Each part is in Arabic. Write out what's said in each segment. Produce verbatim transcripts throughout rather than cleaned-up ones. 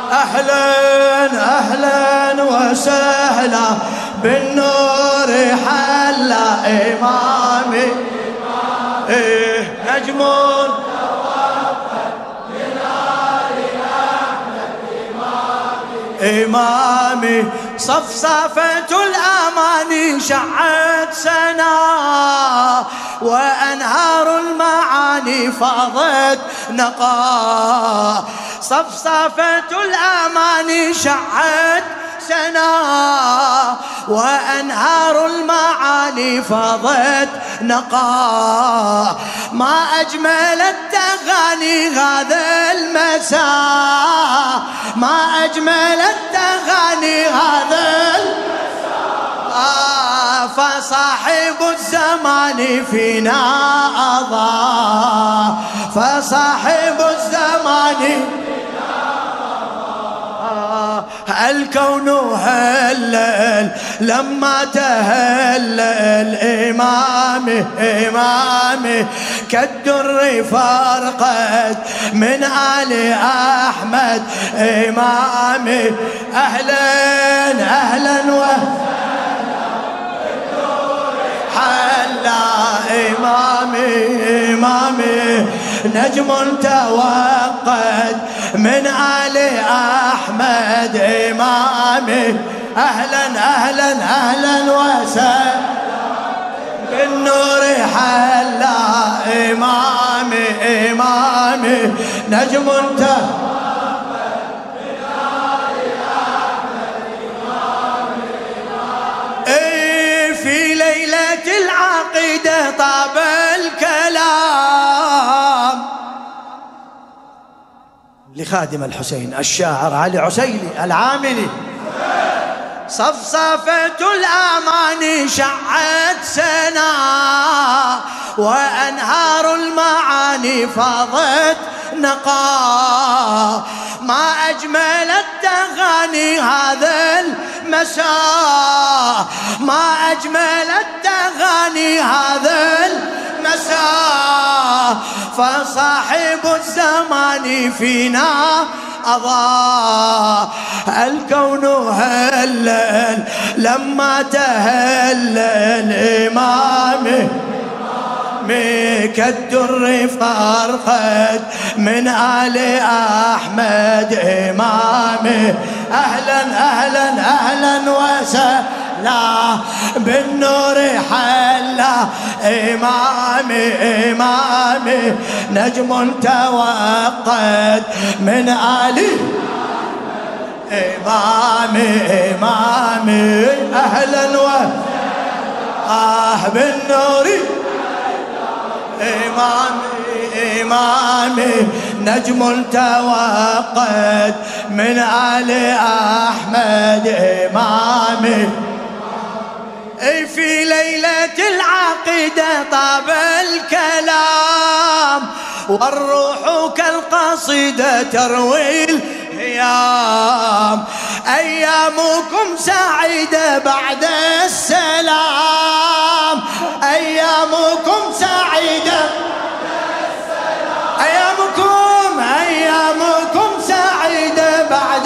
أهلا أهلا وسهلا بالنور حلا إمامي إيه نجم إمامي صفصفة الأماني شعت سنا وأنهار المعاني فاضت نقا صفصفة الأماني شعت سنا وأنهار المعاني فاضت نقا ما أجمل التغاني هذا المساء ما أجمل التغاني هذا المساء آه فصاحب الزمان فينا أضاء فصاحب الزمان الكون هلل لما تهلل إمامي إمامي كالدر فرقت من آل أحمد إمامي أهلا أهلا وسهلا حلا إمامي إمامي نجم توقد من آل أحمد إمامي أهلا أهلا أهلا وسهلا بالنور حلا إمامي إمامي نجم توقد من آل أحمد إمامي إيه في ليلة العقيدة طاب الكلام لخادم الحسين الشاعر علي عسيلي العاملي صفصفة الأماني شعت سنا وأنهار المعاني فاضت نقا ما أجمل التغاني هذا المساء ما أجمل التغاني هذا المساء فصاحب الزمان فينا أضاء الكون هلل لما تهلل إمامي كالدر فرقت من آل أحمد إمامي أهلا أهلا أهلا وسهلا بالنور حلا إمامي إمامي نجم توقد من آل إمامي إمامي أهلا وسهلا آه بالنور إمامي إمامي نجم توقد من آل أحمد إمامي في ليلة العقيدة طاب الكلام والروح كالقصيدة تروي الهيام أيامكم سعيدة بعد السلام أيامكم سعيدة أيامكم أيامكم سعيدة بعد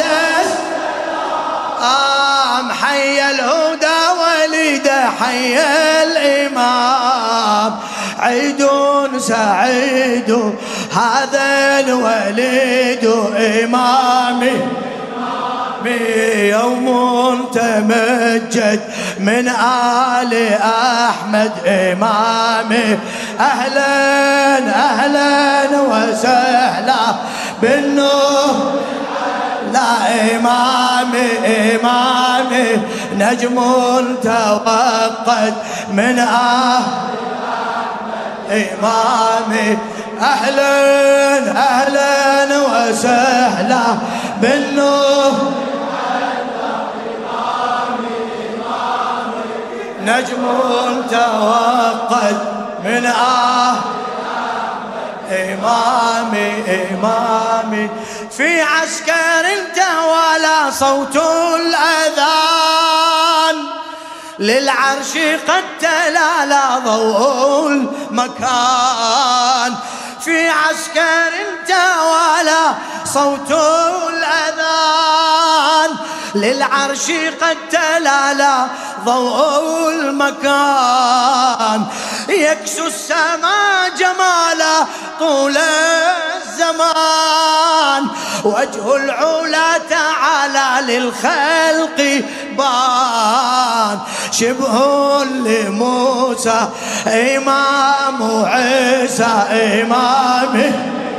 السلام حي الهدى وليد حي الإمام عيد سعيد هذا الوليد إمامي يوم تمجد من آل أحمد إمامي أهلا أهلا وسهلا بالنور لا إمامي إمامي نجم توقد من آل إمامي أهلا أهلا وسهلا بالنور نجم توقد من آه إمامي إمامي في عسكر توالى صوت الأذان للعرش قد تلالى ضوء المكان في عسكر توالى صوت الأذان للعرش قد تلالى ضوء المكان، يكسو السماء جمالا طول الزمان، وجه العلا تعالى للخلق بان، شبه لموسى إمام عيسى إمامه،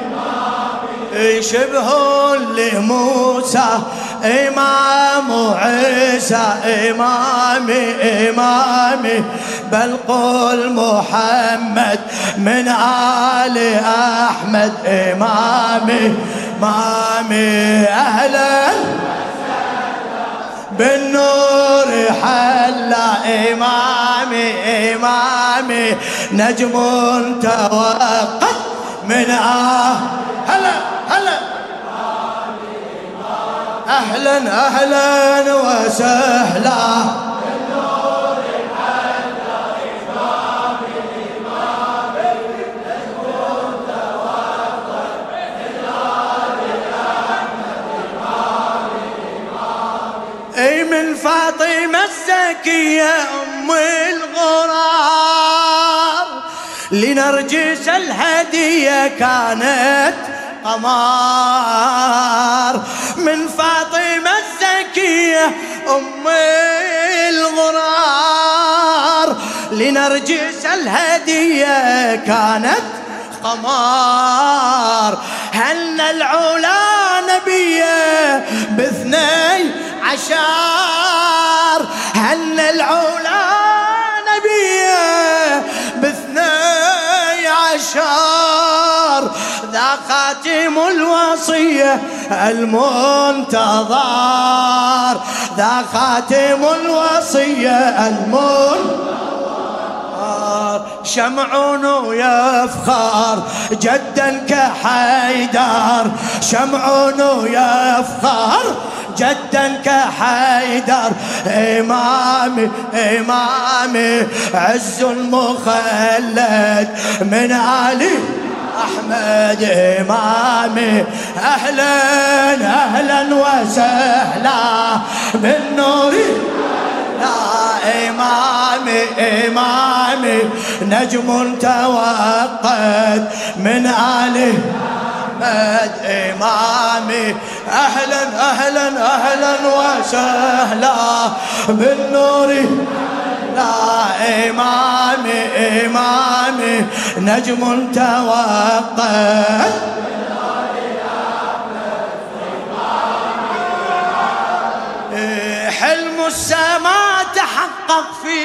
شبه لموسى إمام عيسى إمامي إمامي، بل قل محمد من آل أحمد إمامي إمامي. أهلا بالنور حلا إمامي إمامي، نجم توقد من آه هلا هلا أهلا أهلا وسهلا أي من فاطمة الزكية أم الغرار، لنرجس الهدية كانت قمار، من فاطمة الزكية أم الغرار، لنرجس الهدية كانت قمار، هن العلا نبيه باثني عشر، هن العلا نبيه باثني عشر، ذا خاتم الوصية المنتظر، ذا خاتم الوصية المنتظر، شمعون يفخر جدا كحيدر، شمعون يفخر جدا كحيدر، إمامي إمامي عز المخلد من آل أحمد إمامي. أهلا أهلا وسهلا بالنور يا إمامي إمامي، نجم توقد من آل أحمد إمامي. أهلا أهلا أهلا وسهلا بالنور يا إمامي إمامي، نجم توقد حلم السماء تحقق في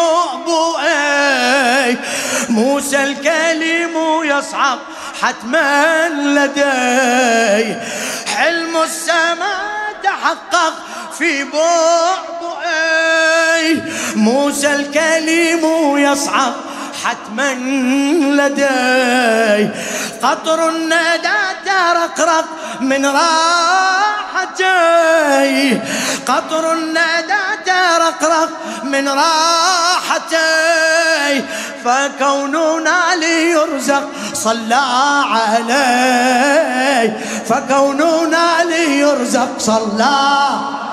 بؤبؤي، موسى الكليم يصعب حتما لدي، حلم السماء تحقق في بؤبؤي، موسى الكليم يصعب حتما لدي، قطر الندى ترقرق من راحتي، قطر الندى ترقرق من راحتي، فكوننا ليرزق صلى علي، فكوننا ليرزق صلى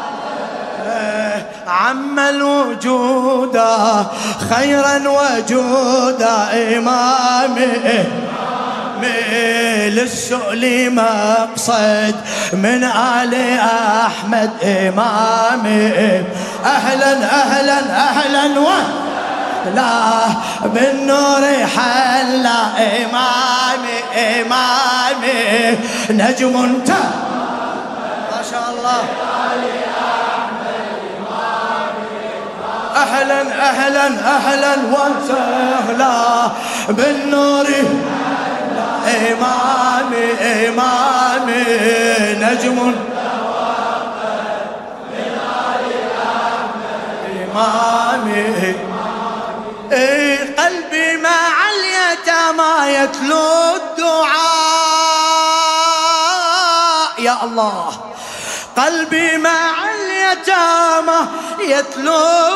عم الوجود خيرا وجودا، إمامي للسؤل مقصد من آل أحمد إمامي. أهلا أهلا أهلا ولا بالنور حلا إمامي إمامي، نجم انت ما شاء الله. أهلا أهلا أهلا وسهلا بالنور إمامي إمامي، نجم إمامي. إيه قلبي مع اليتامى يتلو الدعاء، يا الله قلبي مع اليتامى يتلو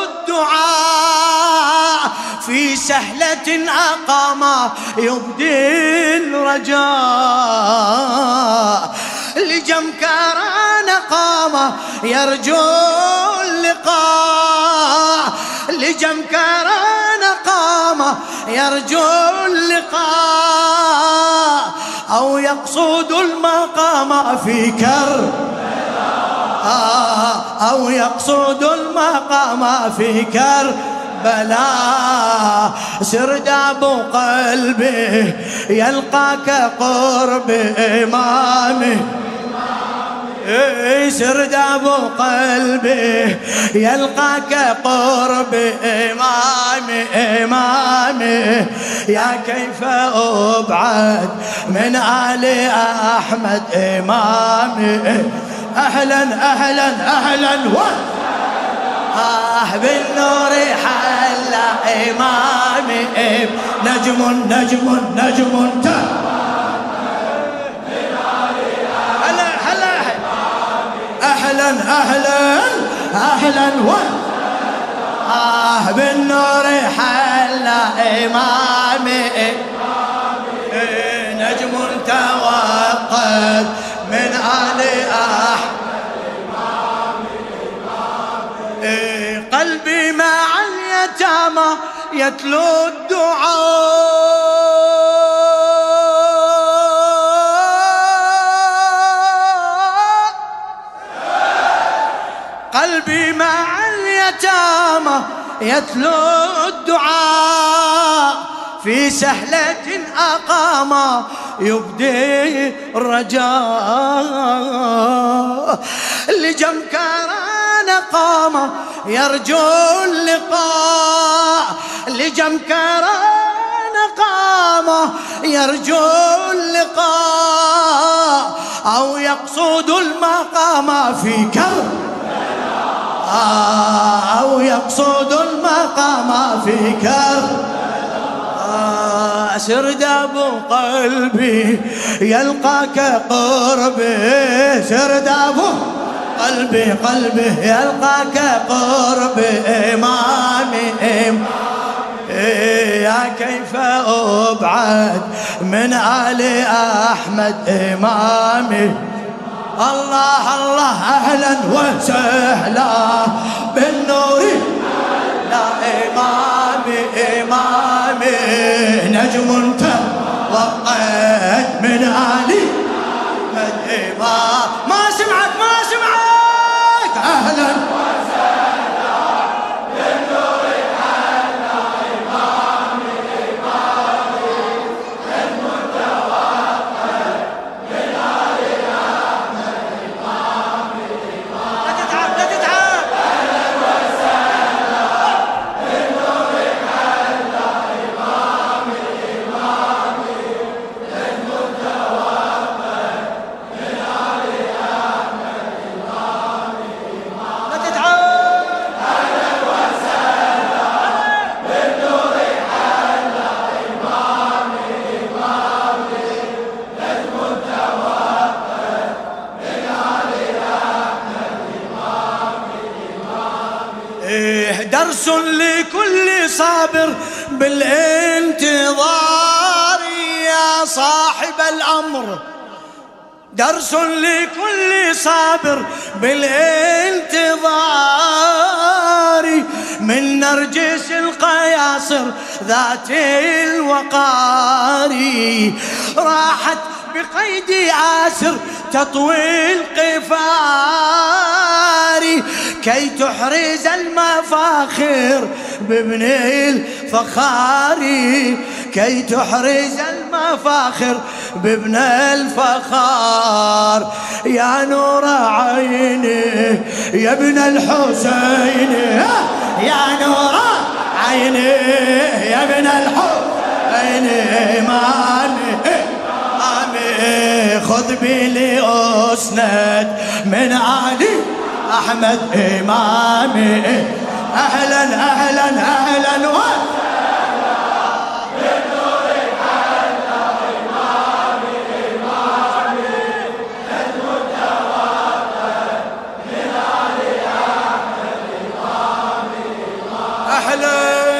الدعاء، في سهلة أقام يبدي الرجاء، لجمكران قام قام يرجو اللقاء لجمكران قام يرجو اللقاء أو يقصد المقام في كربلاء أو يقصد المقام في كربلاء سرداب قلبي يلقاك قرب إمامه سرداب قلبي يلقاك قرب إمامي إمامي يا كيف أبعد من آل أحمد إمامي أهلا أهلا أهلا و آه بالنور حل إمامي نجم نجم نجم أهلا أهلا أهلا و آه بالنور حل إمامي نجم توقد من آل أحمد قلبي مع اليتامى يتلو الدعاء قلبي مع اليتامى يتلو الدعاء في سهلة أقام يبدي الرجاء لجمكران قام يرجو اللقاء لجمكران قام يرجو اللقاء أو يقصد المقام في كرب أو يقصد المقام في كرب سرداب قلبي يلقاك قربي سرداب قلبي قلبي يلقاك قرب إمامي يا كيف أبعد من آل أحمد إمامي الله الله أهلا وسهلا بالنور لا إمامي إمامي نجم توقد من آل أحمد إمام ما سمعك ما سمعك أهلا وسهلا بالنور حلا إمامي إمامي نجم توقد من آل أحمد إمامي لا تتعب لا تتعب أهلا وسهلا بالنور حلا إمامي إمامي نجم توقد من آل أحمد إمامي لا تتعب أهلا وسهلا بالنور حلا إمامي إمامي نجم توقد من آل أحمد إمامي إيه درس لكل صابر بالانتظار يا صاحب الأمر درس لكل صابر بالانتظار من نرجس القياصر ذات الوقار راحت بقيد آسر تطوي القفار كي تحرز المفاخر بابن الفخار كي تحرز المفاخر بابن الفخار يا نور عيني يا ابن الحسين يا نور عيني يا ابن الحسين إمامي إمامي خذ بي لأسند من علي أحمد إمامي أهلا أهلا أهلا و أهلا